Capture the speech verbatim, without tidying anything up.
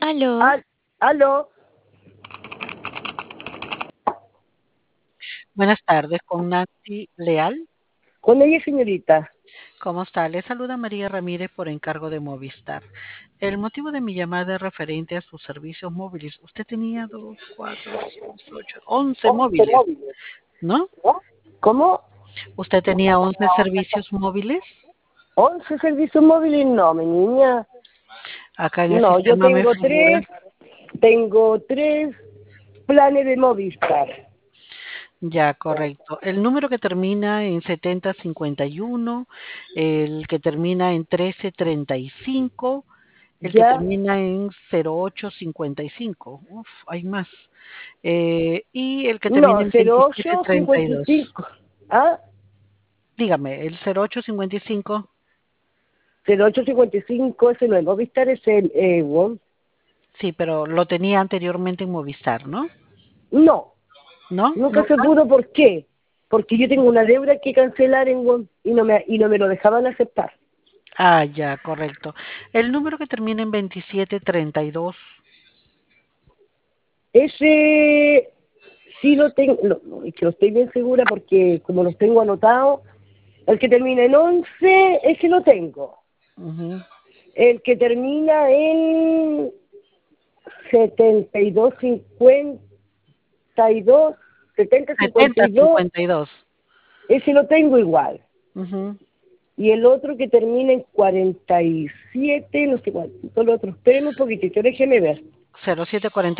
Aló. Al, aló, Buenas tardes, con Nancy Leal. con ella, señorita. ¿Cómo está? Le saluda María Ramírez por encargo de Movistar. El motivo de mi llamada es referente a sus servicios móviles. Usted tenía dos, cuatro, seis, ocho, once once móviles, móviles. ¿no? ¿No? ¿Cómo? ¿Usted tenía once servicios móviles? ¿Once servicios móviles? No, mi niña. Acá en el No, yo sistema me tengo figura. tres, tengo tres planes de Movistar. Ya, correcto. El número que termina en setenta cincuenta y uno, el que termina en trece treinta y cinco, el que ¿Ya? termina en cero ocho cincuenta y cinco. Uf, hay más. Eh, y el que termina No, en cero veintisiete ocho treinta y cincuenta y dos. cinco. ¿Ah? Dígame, el cero ocho cincuenta y cinco. cero ocho cincuenta y cinco, ese no es Movistar, es el eh, WOM. Sí, pero lo tenía anteriormente en Movistar, ¿no? No, ¿No? nunca ¿No? se pudo. ¿Por qué? Porque yo tengo una deuda que cancelar en WOM y no me, y no me lo dejaban aceptar. Ah, ya, correcto. El número que termina en veintisiete treinta y dos. Ese sí lo tengo, no, no, es que no estoy bien segura porque como los tengo anotados, el que termina en once, ese lo tengo. Ujú. El que termina en setenta y dos cincuenta y dos, setenta cincuenta setenta y dos, cincuenta y dos. ese lo tengo igual. Ujú. Y el otro que termina en cuarenta y siete, no sé cuánto, los otros, espérenme un poquitito, déjeme ver. cero siete cuarenta